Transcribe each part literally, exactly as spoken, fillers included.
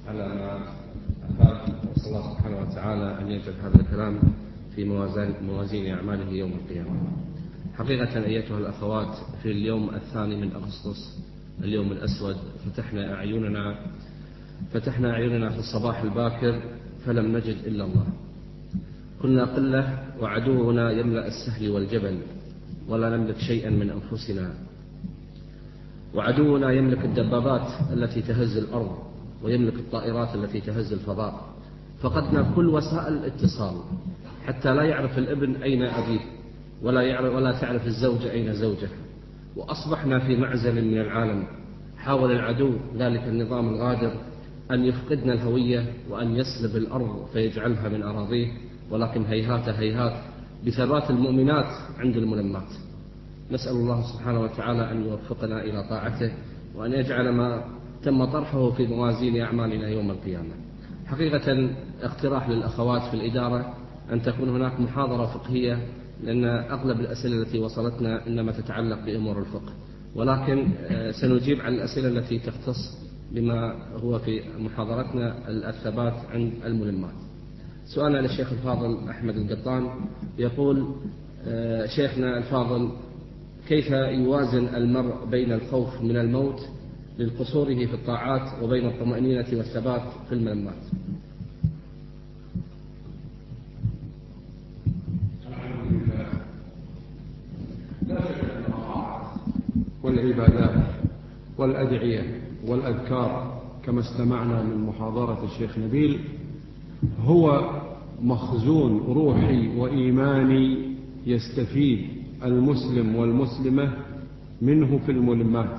على ما أفاد، وصلى الله سبحانه وتعالى أن يجعل هذا الكلام في موازين, موازين أعماله يوم القيامة. حقيقة أيتها الأخوات، في اليوم الثاني من أغسطس، اليوم الأسود، فتحنا أعيننا فتحنا أعيننا في الصباح الباكر فلم نجد إلا الله. كنا قلة وعدونا يملأ السهل والجبل، ولا نملك شيئا من أنفسنا. وعدونا يملك الدبابات التي تهز الأرض، ويملك الطائرات التي تهز الفضاء. فقدنا كل وسائل الاتصال، حتى لا يعرف الابن أين أبيه، ولا, يعرف ولا تعرف الزوجة أين زوجه. وأصبحنا في معزل من العالم. حاول العدو، ذلك النظام الغادر، أن يفقدنا الهوية وأن يسلب الأرض فيجعلها من أراضيه، ولكن هيهات هيهات بثبات المؤمنات عند الملمات. نسأل الله سبحانه وتعالى أن يوفقنا إلى طاعته، وأن يجعل ما تم طرحه في موازين أعمالنا يوم القيامة. حقيقة اقتراح للأخوات في الإدارة أن تكون هناك محاضرة فقهية، لأن أغلب الأسئلة التي وصلتنا إنما تتعلق بأمور الفقه، ولكن سنجيب عن الأسئلة التي تختص بما هو في محاضرتنا الثبات عند الملمات. سؤالنا للشيخ الفاضل أحمد القطان يقول: شيخنا الفاضل، كيف يوازن المرء بين الخوف من الموت للقصوره في الطاعات وبين الطمأنينة والثبات في الملمات؟ لا شك أن الطاعات والعبادات والأدعية والأذكار كما استمعنا من محاضرة الشيخ نبيل هو مخزون روحي وإيماني يستفيد المسلم والمسلمة منه في الملمات،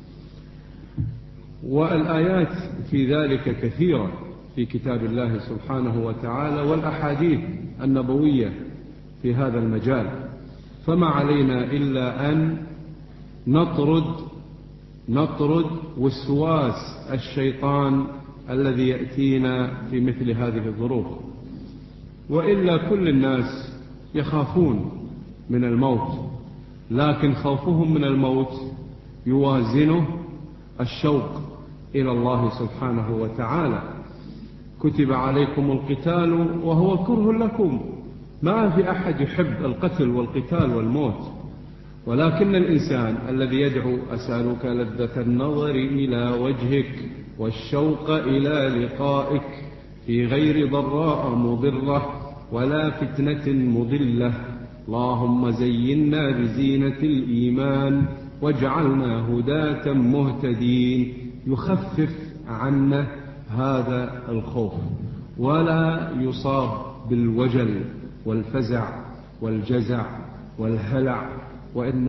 والآيات في ذلك كثيرة في كتاب الله سبحانه وتعالى، والأحاديث النبوية في هذا المجال. فما علينا إلا أن نطرد نطرد وسواس الشيطان الذي يأتينا في مثل هذه الظروف. وإلا كل الناس يخافون من الموت، لكن خوفهم من الموت يوازنه الشوق إلى الله سبحانه وتعالى. كتب عليكم القتال وهو كره لكم. ما في أحد يحب القتل والقتال والموت، ولكن الإنسان الذي يدعو: أسألك لذة النظر إلى وجهك والشوق إلى لقائك في غير ضراء مضرة ولا فتنة مضلة، اللهم زينا بزينة الإيمان واجعلنا هداة مهتدين، يخفف عنا هذا الخوف ولا يصاب بالوجل والفزع والجزع والهلع. وإن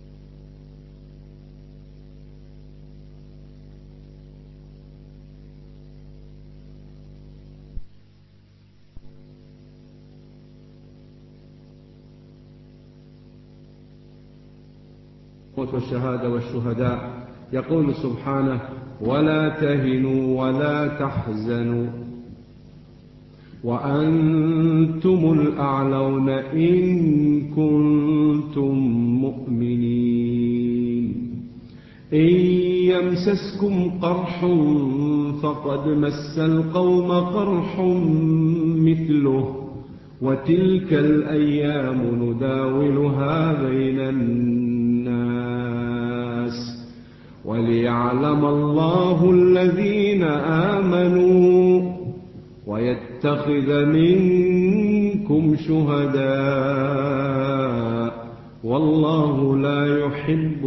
والشهادة والشهداء يقول سبحانه: ولا تهنوا ولا تحزنوا وأنتم الأعلون إن كنتم مؤمنين. إن يمسسكم قرح فقد مس القوم قرح مثله وتلك الأيام نداولها بين الناس وليعلم الله الذين آمنوا ويتخذ منكم شهداء والله لا يحب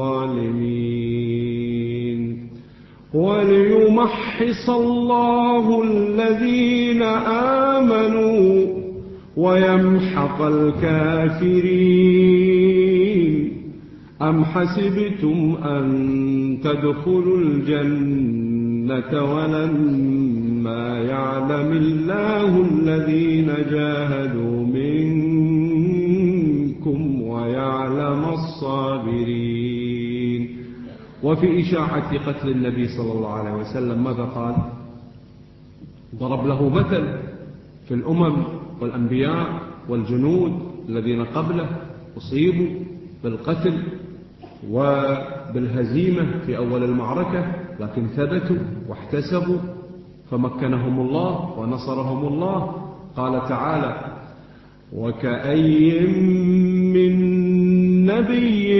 الظالمين. وليمحص الله الذين آمنوا ويمحق الكافرين. أم حسبتم أن تدخلوا الجنة ولما يعلم الله الذين جاهدوا منكم ويعلم الصابرين. وفي إشاعة قتل النبي صلى الله عليه وسلم ماذا قال؟ ضرب له مثل في الأمم والأنبياء والجنود الذين قبله أصيبوا بالقتل وبالهزيمة في أول المعركة، لكن ثبتوا واحتسبوا فمكنهم الله ونصرهم الله. قال تعالى: وكأي من نبي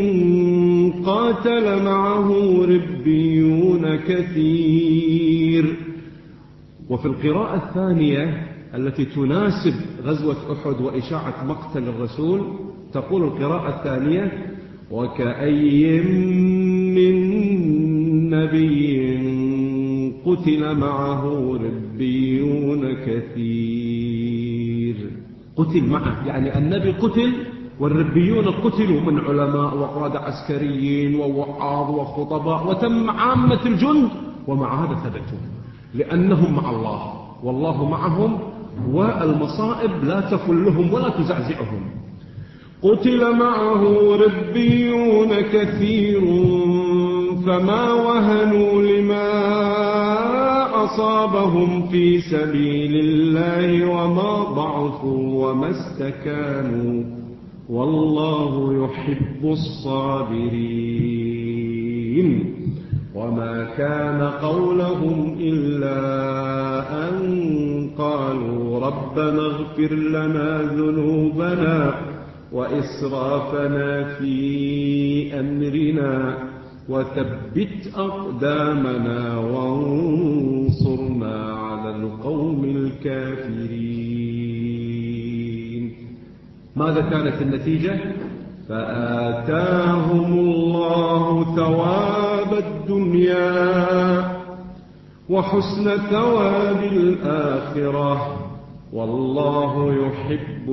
قاتل معه ربيون كثير. وفي القراءة الثانية التي تناسب غزوة أحد وإشاعة مقتل الرسول تقول القراءة الثانية: وكأي من نبي قتل معه ربيون كثير. قتل معه يعني النبي قتل، والربيون قتلوا من علماء وقادة عسكريين ووعاظ وخطباء، وتم عامة الجند، ومع هذا ثبتوا لأنهم مع الله، والله معهم، والمصائب لا تفلهم ولا تزعزعهم. قتل معه ربيون كثير فما وهنوا لما أصابهم في سبيل الله وما ضعفوا وما استكانوا والله يحب الصابرين. وما كان قولهم إلا أن قالوا ربنا اغفر لنا ذنوبنا وإسرافنا في أمرنا وثبت أقدامنا وانصرنا على القوم الكافرين. ماذا كانت النتيجة؟ فآتاهم الله ثواب الدنيا وحسن ثواب الآخرة والله يحب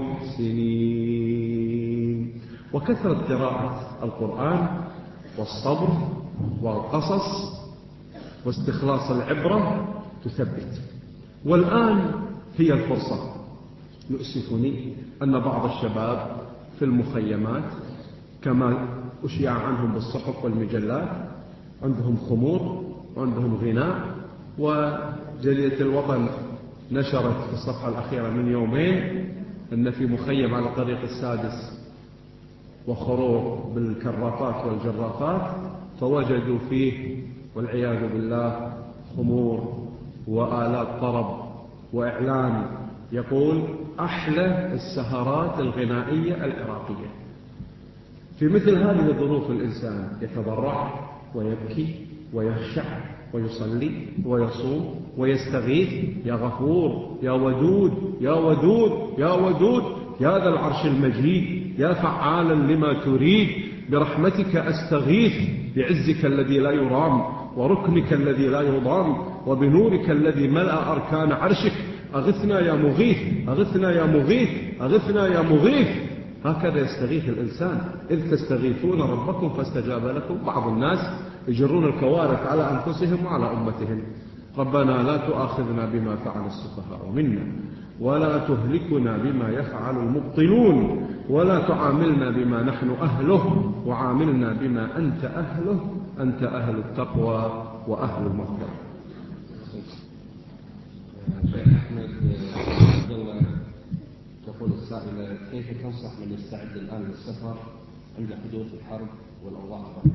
المحسنين. وكثرة قراءة القرآن والصبر والقصص واستخلاص العبرة تثبت. والآن هي الفرصة. يؤسفني أن بعض الشباب في المخيمات كما أشيع عنهم بالصحف والمجلات عندهم خمور وعندهم غناء. وجريدة الوطن نشرت في الصفحة الأخيرة من يومين أن في مخيم على الطريق السادس وخروج بالكرافات والجرافات فوجدوا فيه والعياذ بالله خمور وآلات طرب وإعلان يقول أحلى السهرات الغنائية العراقية. في مثل هذه الظروف الإنسان يتضرع ويبكي ويخشع ويصلي ويصوم ويستغيث: يا غفور يا ودود يا ودود يا ودود يا ذا العرش المجيد يا فعالا لما تريد برحمتك أستغيث بعزك الذي لا يرام وركنك الذي لا يضام وبنورك الذي ملأ أركان عرشك أغثنا يا مغيث أغثنا يا مغيث أغثنا يا مغيث. هكذا يستغيث الإنسان. إذ تستغيثون ربكم فاستجاب لكم. بعض الناس يجرون الكوارث على أنفسهم وعلى أمتهم. ربنا لا تؤاخذنا بما فعل السفهاء منا ولا تهلكنا بما يفعل المبطلون ولا تعاملنا بما نحن أهله وعاملنا بما أنت أهله أنت أهل التقوى وأهل المغفرة. أحمد عبد الله تقول السائلة: كيف تنصح من يستعد الآن للسفر عند حدوث الحرب والأوضاع الراهنة؟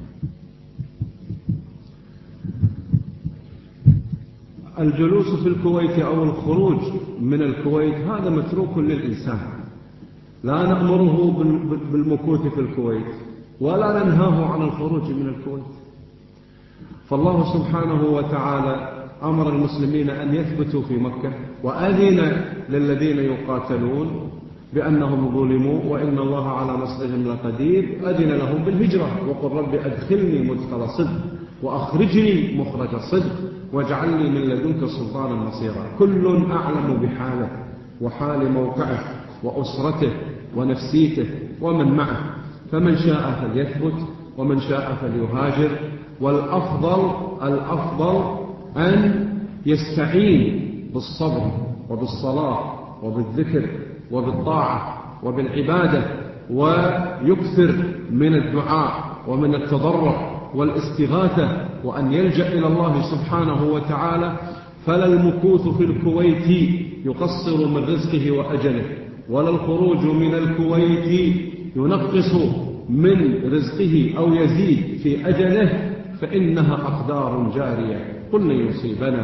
الجلوس في الكويت أو الخروج من الكويت هذا متروك للإنسان. لا نأمره بالمكوث في الكويت ولا ننهاه عن الخروج من الكويت. فالله سبحانه وتعالى أمر المسلمين أن يثبتوا في مكة وأذن للذين يقاتلون بأنهم ظلموا وإن الله على نصرهم لقدير. أذن لهم بالهجرة وقل رب أدخلني مدخل صدق وأخرجني مخرج صدق واجعلني من لدنك سلطانا نصيرا. كل أعلم بحاله وحال موقعه وأسرته ونفسيته ومن معه، فمن شاء فليثبت ومن شاء فليهاجر. والأفضل الأفضل أن يستعين بالصبر وبالصلاة وبالذكر وبالطاعة وبالعبادة ويكثر من الدعاء ومن التضرع والاستغاثة وأن يلجأ إلى الله سبحانه وتعالى. فلا المكوث في الكويت يقصر من رزقه وأجله ولا الخروج من الكويت ينقص من رزقه أو يزيد في أجله، فإنها أقدار جارية. قل لن يصيبنا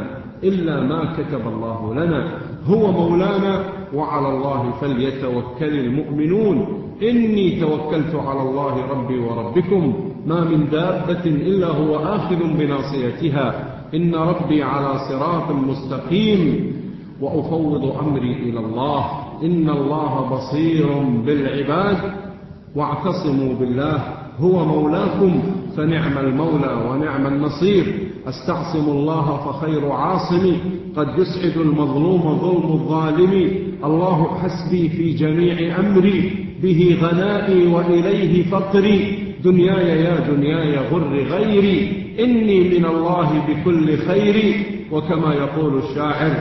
إلا ما كتب الله لنا، هو مولانا وعلى الله فليتوكل المؤمنون. إني توكلت على الله ربي وربكم ما من دابة إلا هو آخذ بناصيتها إن ربي على صراط مستقيم وأفوض أمري إلى الله إن الله بصير بالعباد واعتصموا بالله هو مولاكم فنعم المولى ونعم النصير. أستعصم الله فخير عاصمي قد يسعد المظلوم ظلم الظالم. الله حسبي في جميع أمري به غنائي وإليه فقري. دنياي يا دنياي غر غيري إني من الله بكل خير. وكما يقول الشاعر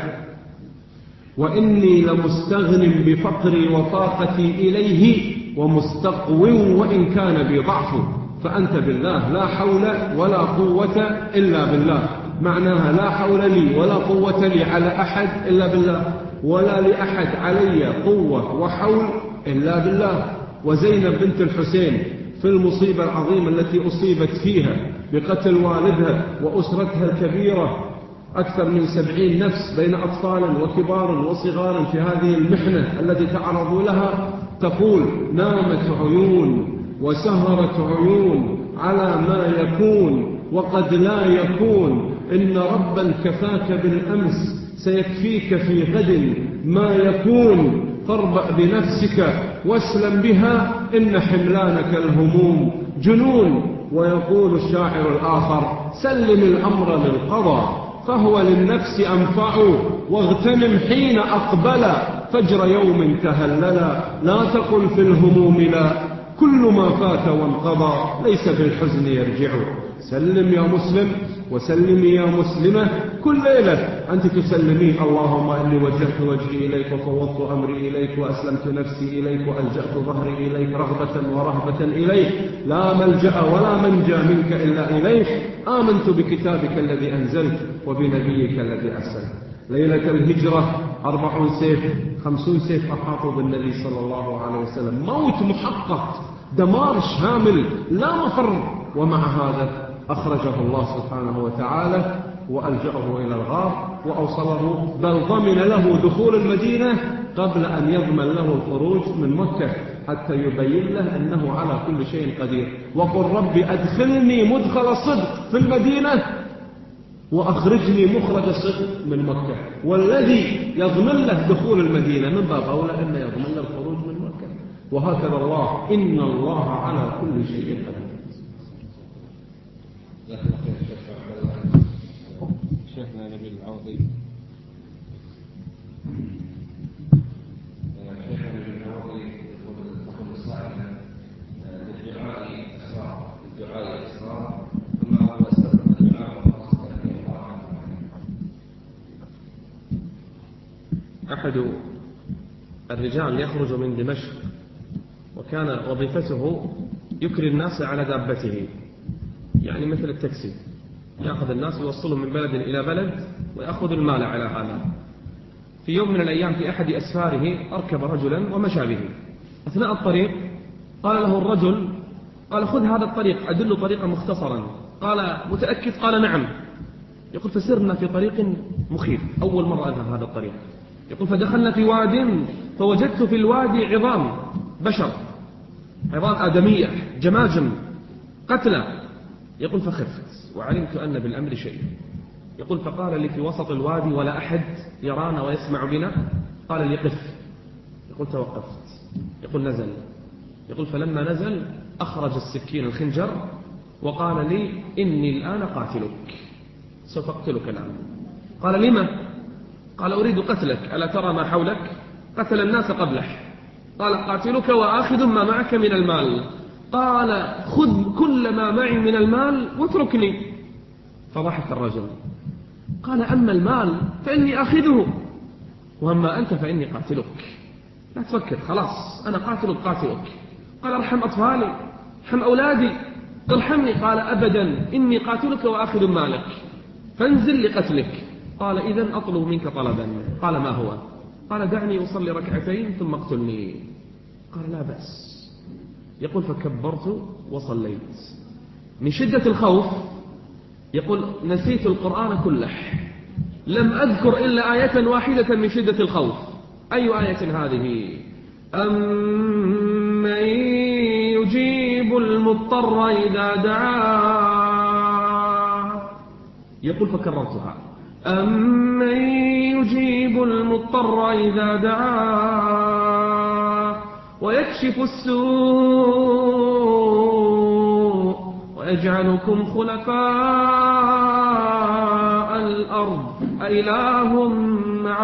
وإني لمستغن بفقري وطاقتي إليه ومستقو وإن كان بي ضعف. فأنت بالله لا حول ولا قوة إلا بالله. معناها لا حول لي ولا قوة لي على أحد إلا بالله، ولا لأحد علي قوة وحول إلا بالله. وزينب بنت الحسين في المصيبة العظيمة التي أصيبت فيها بقتل والدها وأسرتها الكبيرة أكثر من سبعين نفس بين أطفال وكبار وصغار في هذه المحنة التي تعرضوا لها، تقول نامت عيون وسهرت عيون على ما يكون وقد لا يكون. إن ربا كفاك بالأمس سيكفيك في غد ما يكون. فاربأ بنفسك واسلم بها إن حملانك الهموم جنون. ويقول الشاعر الآخر سلم الأمر للقضاء فهو للنفس أنفع واغتنم حين أقبل فجر يوم تهللا. لا تقل في الهموم لا كل ما فات وانقضى ليس بالحزن يرجع. سلم يا مسلم وسلمي يا مسلمة كل ليلة أنت تسلمين اللهم إني وجهت وجهي إليك وفوضت أمري إليك وأسلمت نفسي إليك وألجأت ظهري إليك رغبة ورهبة إليك لا ملجأ ولا منجى منك إلا إليك. آمنت بكتابك الذي أنزلت وبنبيك الذي أرسلت. ليلة الهجرة أربعون سيف خمسون سيف أحاطوا بالنبي صلى الله عليه وسلم. موت محقق دمار شامل لا مفر. ومع هذا أخرجه الله سبحانه وتعالى وألجأه إلى الغار وأوصله بل ضمن له دخول المدينة قبل أن يضمن له الخروج من مكة حتى يبين له أنه على كل شيء قدير. وقل رب أدخلني مدخل صدق في المدينة وأخرجني مخرج صدق من مكة. والذي يضمن له دخول المدينة من باب أولى أن يضمن له الخروج من مكة. وهكذا الله إن الله على كل شيء قدير. شيخنا نبيل العوضي شيخنا نبيل العوضي يقول الصائمة للدعاء إسرار الدعاء إسرار ثم هو سر الدعاء أحد الرجال يخرج من دمشق وكان وظيفته يكري الناس على دابته، يعني مثل التاكسي، يأخذ الناس ويوصلهم من بلد إلى بلد ويأخذ المال على هذا. في يوم من الأيام في أحد أسفاره أركب رجلا ومشى به. أثناء الطريق قال له الرجل قال خذ هذا الطريق أدل طريقا مختصرا. قال متأكد؟ قال نعم. يقول فسرنا في طريق مخيف أول مرة أذهب هذا الطريق. يقول فدخلنا في واد فوجدت في الوادي عظام بشر، عظام آدمية جماجم قتلى. يقول فخفت وعلمت أن بالأمر شيء. يقول فقال لي في وسط الوادي ولا أحد يرانا ويسمع بنا، قال لي قف. يقول توقفت. يقول نزل. يقول فلما نزل أخرج السكين الخنجر وقال لي إني الآن قاتلك، سوف أقتلك الآن. قال لما؟ قال أريد قتلك، ألا ترى ما حولك؟ قتل الناس قبله. قال قاتلك وآخذ ما معك من المال. قال خذ كل ما معي من المال واتركني. فضحك الرجل. قال أما المال فإني أخذه وأما أنت فإني قاتلك، لا تفكر، خلاص أنا قاتلك قاتلك. قال ارحم أطفالي، ارحم أولادي، ارحمني. قال أبدا إني قاتلك وآخذ مالك فانزل لقتلك. قال إذن أطلب منك طلبا. قال ما هو؟ قال دعني أصلي ركعتين ثم اقتلني. قال لا بأس. يقول فكبرت وصليت. من شدة الخوف يقول نسيت القرآن كله لم أذكر إلا آية واحدة من شدة الخوف. أي آية هذه؟ أمن يجيب المضطر إذا دعاه، يقول فكررتها، أمن يجيب المضطر إذا دعاه ويكشف السوء ويجعلكم خلفاء الأرض أإله مع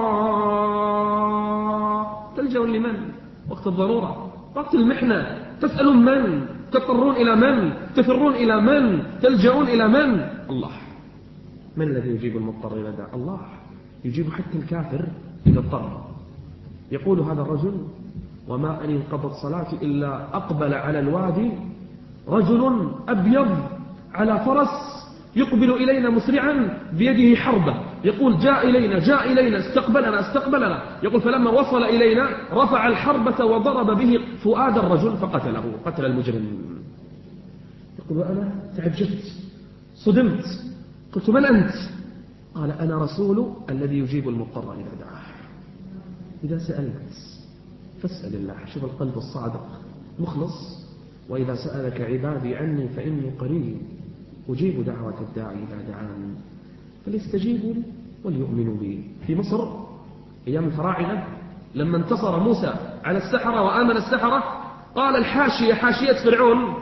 الله. تلجأون لمن وقت الضرورة؟ وقت المحنة تسألون من؟ تضطرون إلى من؟ تفرون إلى من؟ تلجأون إلى من؟ الله. من الذي يجيب المضطر إذا دعا؟ الله يجيب حتى الكافر إذا اضطر. يقول هذا الرجل: وما أن انقضت صلاتي إلا أقبل على الوادي رجل أبيض على فرس يقبل إلينا مسرعا بيده حربة. يقول: جاء إلينا جاء إلينا استقبلنا استقبلنا. يقول: فلما وصل إلينا رفع الحربة وضرب به فؤاد الرجل فقتله، قتل المجرم. يقول: وأنا تعجبت صدمت، قلت: من أنت؟ قال: أنا رسول الذي يجيب المضطر إذا دعاه. إذا سألت فاسأل الله. شوف القلب الصادق مخلص. وإذا سألك عبادي عني فإني قريب أجيب دعوة الداعي إذا دعاني فليستجيبوا لي وليؤمنوا بي. في مصر أيام الفراعنة لما انتصر موسى على السحرة وآمن السحرة، قال الحاشية حاشية فرعون،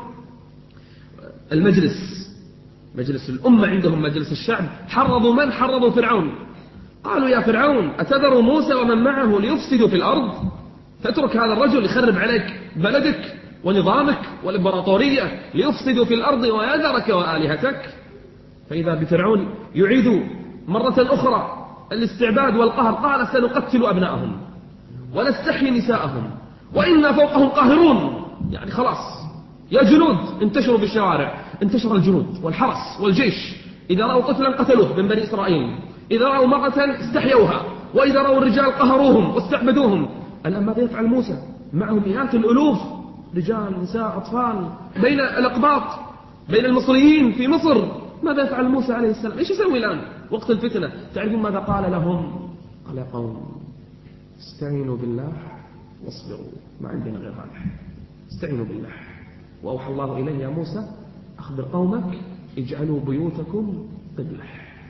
المجلس مجلس الأمة عندهم مجلس الشعب، حرضوا من؟ حرضوا فرعون. قالوا: يا فرعون أتذر موسى ومن معه ليفسدوا في الأرض؟ تترك هذا الرجل يخرب عليك بلدك ونظامك والإمبراطورية ليفسدوا في الأرض ويذرك وآلهتك؟ فإذا بفرعون يعيد مرة أخرى الاستعباد والقهر. قال: سنقتل أبناءهم ونستحيي نساءهم وإنا فوقهم قاهرون. يعني خلاص يا جنود انتشروا بالشوارع. انتشر الجنود والحرس والجيش، إذا رأوا طفلا قتلوه من بني إسرائيل، إذا رأوا مرة استحيوها، وإذا رأوا الرجال قهروهم واستعبدوهم. الآن ماذا يفعل موسى؟ معهم مئات الألوف، رجال نساء أطفال، بين الأقباط بين المصريين في مصر. ماذا يفعل موسى عليه السلام؟ إيش يسوي الآن وقت الفتنة؟ تعرفون ماذا قال لهم؟ قال: يا قوم استعينوا بالله واصبروا، ما عندنا غير هذا، استعينوا بالله. وأوحى الله إليه: يا موسى أخبر قومك اجعلوا بيوتكم قبلة.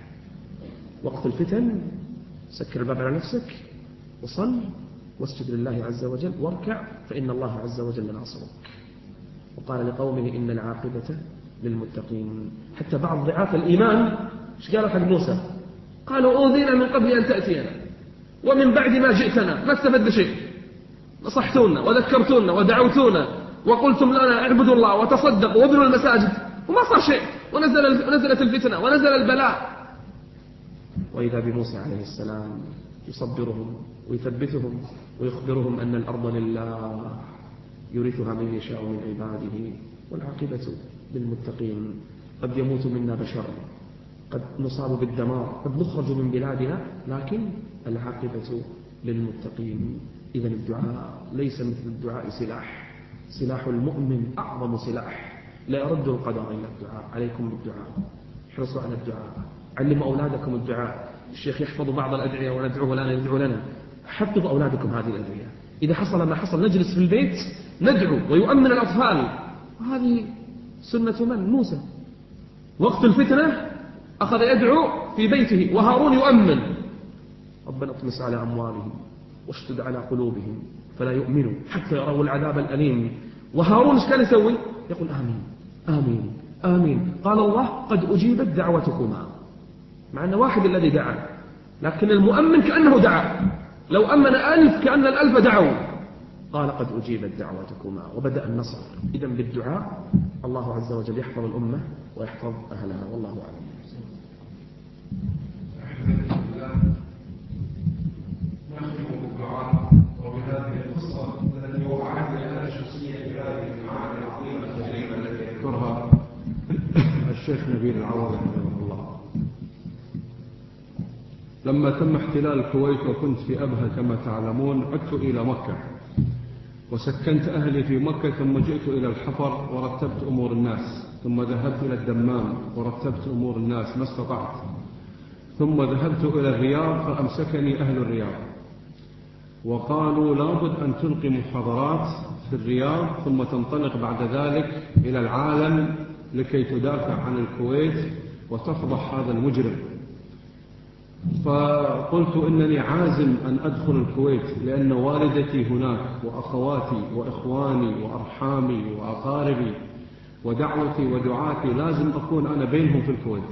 وقت الفتن سكر الباب على نفسك وصل واسجد لله عز وجل واركع فإن الله عز وجل ناصرك. وقال لقومه: إن العاقبة للمتقين. حتى بعض ضعاف الإيمان ايش قالوا حق موسى؟ قالوا: أوذينا من قبل أن تأتينا ومن بعد ما جئتنا، ما استفدنا شيء، نصحتونا وذكرتونا ودعوتونا وقلتم لنا اعبدوا الله وتصدقوا وابنوا المساجد وما صار شيء، ونزل نزلت الفتنة ونزل البلاء. وإذا بموسى عليه السلام يصبرهم ويثبتهم ويخبرهم أن الأرض لله يورثها من يشاء من عباده والعاقبة للمتقين. قد يموت منا بشر، قد نصاب بالدمار، قد نخرج من بلادنا، لكن العاقبة للمتقين. إذا الدعاء ليس مثل الدعاء سلاح، سلاح المؤمن أعظم سلاح، لا يرد القدر إلا الدعاء. عليكم بالدعاء، احرصوا على الدعاء، علموا أولادكم الدعاء. الشيخ يحفظ بعض الأدعية وندعوه لنا يدعو لنا. حفظوا أولادكم هذه الأدعية. إذا حصل ما حصل نجلس في البيت ندعو ويؤمن الأطفال. وهذه سنة من؟ موسى. وقت الفتنة أخذ يدعو في بيته وهارون يؤمن: ربنا اطمس على أموالهم واشتد على قلوبهم فلا يؤمنوا حتى يروا العذاب الأليم. وهارون ايش كان يسوي؟ يقول: آمين آمين آمين. قال الله: قد أجيبت دعوتكما. مع أن واحد الذي دعا، لكن المؤمن كأنه دعا. لو أمن ألف كأن الألف دعوا. قال: قد أجيبت دعوتكما، وبدأ النصر. إذا بالدعاء الله عز وجل يحفظ الأمة ويحفظ أهلها، والله أعلم. وبهذه القصة التي وقعت لنا شخصية في هذه المعاني العظيمة الكريمة التي ذكرها الشيخ نبيل العوضي رحمه الله. لما تم احتلال الكويت وكنت في أبها كما تعلمون، عدت إلى مكة وسكنت أهلي في مكة، ثم جئت إلى الحفر ورتبت أمور الناس، ثم ذهبت إلى الدمام ورتبت أمور الناس ما استطعت. ثم ذهبت إلى الرياض فأمسكني أهل الرياض وقالوا لابد أن تلقي محاضرات في الرياض ثم تنطلق بعد ذلك إلى العالم لكي تدافع عن الكويت وتفضح هذا المجرم. فقلت إنني عازم أن أدخل الكويت لأن والدتي هناك وأخواتي وإخواني وأرحامي وأقاربي ودعوتي ودعاتي لازم أكون أنا بينهم في الكويت.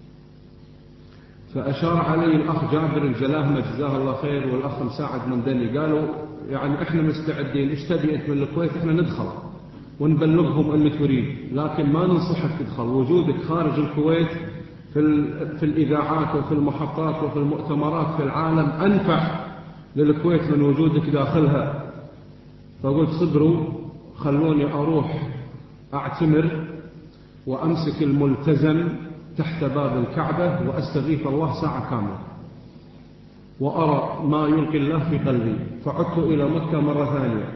فأشار علي الأخ جابر الجلاهمة جزاه الله خير والأخ مساعد مندني، قالوا يعني إحنا مستعدين، إيش تبي أنت من الكويت؟ إحنا ندخل ونبلغهم اللي تريد، لكن ما ننصحك تدخل. وجودك خارج الكويت في, في الإذاعات وفي المحطات وفي المؤتمرات في العالم أنفع للكويت من وجودك داخلها. فقلت صبروا خلوني أروح أعتمر وأمسك الملتزم تحت باب الكعبة وأستغيث الله ساعة كاملة وأرى ما يلقي الله في قلبي. فعدت إلى مكة مرة ثانية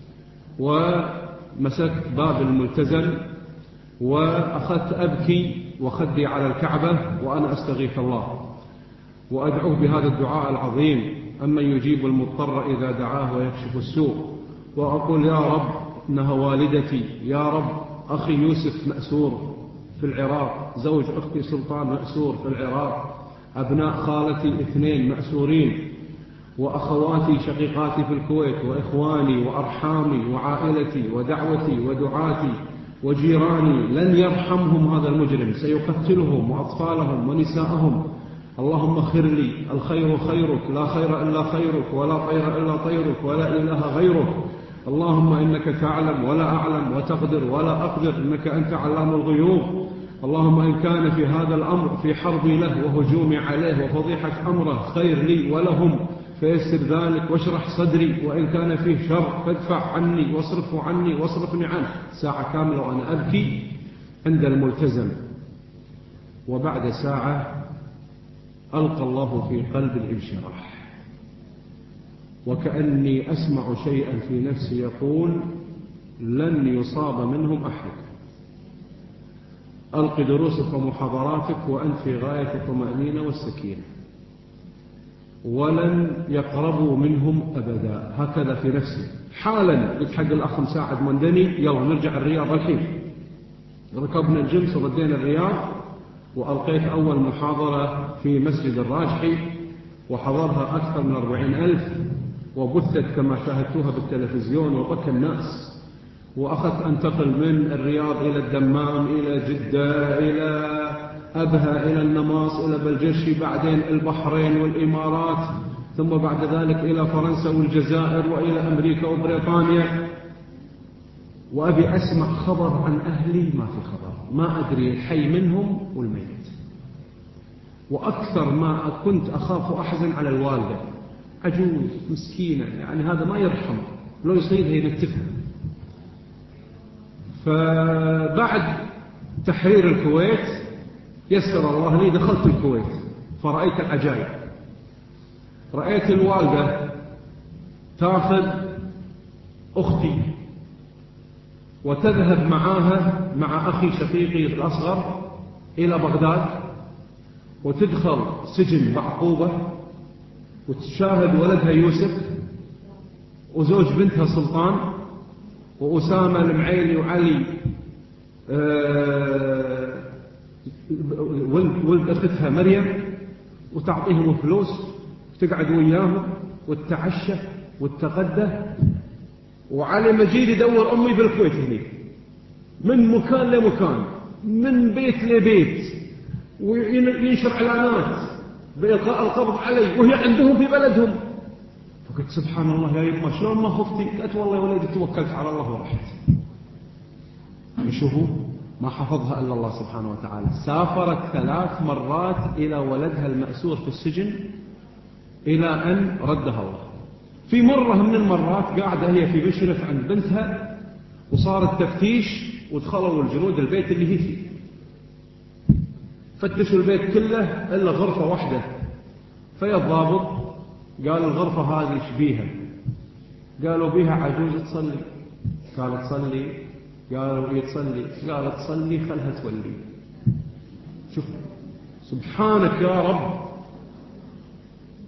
ومسكت باب الملتزم وأخذت أبكي وخدي على الكعبة وأنا أستغيث الله وأدعوه بهذا الدعاء العظيم: أمن يجيب المضطر إذا دعاه ويكشف السوء. وأقول يا رب إنها والدتي، يا رب أخي يوسف مأسور في العراق، زوج أختي سلطان مأسور في العراق، أبناء خالتي اثنين مأسورين، وأخواتي شقيقاتي في الكويت، وإخواني وأرحامي وعائلتي ودعوتي ودعاتي وجيراني، لن يرحمهم هذا المجرم، سيقتلهم وأطفالهم ونساءهم. اللهم خير لي، الخير خيرك، لا خير إلا خيرك، ولا طير إلا طيرك، ولا إله غيرك. اللهم إنك تعلم ولا أعلم، وتقدر ولا أقدر، إنك أنت علام الغيوب. اللهم إن كان في هذا الأمر في حربي له وهجومي عليه وفضيحة أمره خير لي ولهم فيسر ذلك واشرح صدري، وإن كان فيه شر فادفع عني واصرفه عني واصرفني عنه. ساعة كاملة وأنا أبكي عند الملتزم. وبعد ساعة ألقى الله في قلب الانشراح، وكأني أسمع شيئا في نفسي يقول لن يصاب منهم أحد. ألق دروسك ومحاضراتك وأنت في غاية الطمأنينة والسكينة، ولن يقربوا منهم أبدا. هكذا في نفسي. حالا قلت حق الأخ مساعد مندني يلا نرجع الرياض الحين. ركبنا الجنس وردينا الرياض، وألقيت أول محاضرة في مسجد الراجحي وحضرها أكثر من أربعين ألف، وبثت كما شاهدتوها بالتلفزيون وبكى الناس. وأخذت أنتقل من الرياض إلى الدمام، إلى جدة، إلى أبها، إلى النماص، إلى بلجرشي، بعدين البحرين والإمارات، ثم بعد ذلك إلى فرنسا والجزائر وإلى أمريكا وبريطانيا. وأبي أسمع خبر عن أهلي ما في خبر، ما أدري الحي منهم والميت. وأكثر ما كنت أخاف أحزن على الوالدة، عجوز مسكينة، يعني هذا ما يرحم، لو يصيدها ينتفها. فبعد تحرير الكويت يسر الله لي دخلت الكويت فرأيت العجائب. رأيت الوالدة تأخذ أختي وتذهب معاها مع أخي شقيقي الأصغر إلى بغداد، وتدخل سجن بعقوبة وتشاهد ولدها يوسف وزوج بنتها سلطان وأسامة المعيلي وعلي أه ولد, ولد أختها مريم، وتعطيهم فلوس وتقعد وياهم وتتعشى وتتغدى. وعلي مجيد يدور أمي بالكويت هني من مكان لمكان، من بيت لبيت، وينشر إعلانات بإلقاء القبض علي وهي عندهم في بلدهم. فقلت سبحان الله يا يما شلون ما خفتي؟ قلت والله يا ولدي توكلت على الله ورحت. شوفوا ما حفظها إلا الله سبحانه وتعالى. سافرت ثلاث مرات إلى ولدها المأسور في السجن إلى أن ردها الله. في مرة من المرات قاعدة هي في مشرف عند بنتها وصار التفتيش ودخلوا الجنود البيت اللي هي فيه، فتشوا البيت كله إلا غرفة واحدة. فيا الضابط قال الغرفة هذه شبيها؟ قالوا بيها عجوز تصلي. قالت تصلي؟ قالوا يتصلي. قالت تصلي خلها تولي. شوف سبحانك يا رب،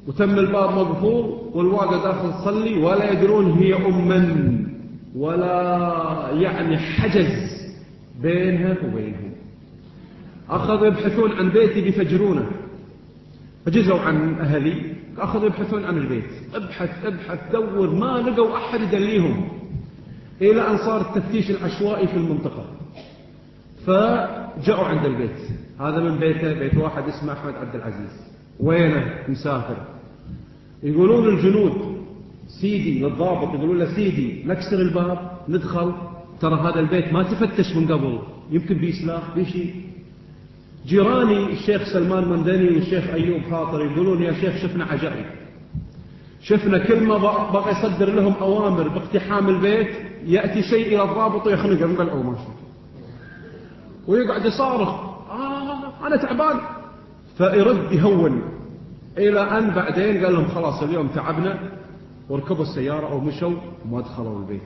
وتم الباب مقفول والوالدة داخل تصلي ولا يدرون هي أم من، ولا يعني حجز بينها وبينهم. أخذوا يبحثون عن بيتي بيفجرونه، فجزوا عن أهلي، أخذوا يبحثون عن البيت، ابحث ابحث دور، ما لقوا أحد يدليهم، إلى أن صار التفتيش العشوائي في المنطقة. فجاءوا عند البيت، هذا من بيته، بيت واحد اسمه أحمد عبد العزيز. وينه؟ مسافر. يقولون الجنود سيدي للضابط، يقولون له سيدي نكسر الباب ندخل، ترى هذا البيت ما تفتش من قبل، يمكن بيه سلاح بيه شيء. جيراني الشيخ سلمان مندني والشيخ أيوب خاطر يقولون يا شيخ شفنا عجائب، شفنا كل ما بقى يصدر لهم أوامر باقتحام البيت يأتي شيء إلى الضابط ويخنق من بلعه ما شاء ويقعد يصارخ آه أنا تعبان، فيرد يهون، إلى أن بعدين قال لهم خلاص اليوم تعبنا، وركبوا السيارة أو مشوا وما دخلوا البيت.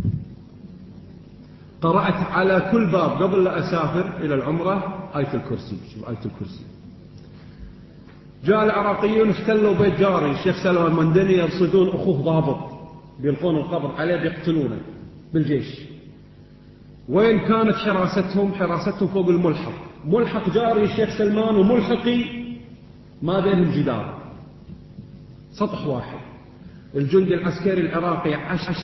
قرأت على كل باب قبل لا أسافر إلى العمرة آية الكرسي، شوف آية الكرسي. جاء العراقيون احتلوا بيت جاري الشيخ سلمان مندني، يرصدون أخوه ضابط بيلقون القبض عليه بيقتلونه بالجيش. وين كانت حراستهم؟ حراستهم فوق الملحق، ملحق جاري الشيخ سلمان وملحقي ما بينهم جدار، سطح واحد. الجندي العسكري العراقي عش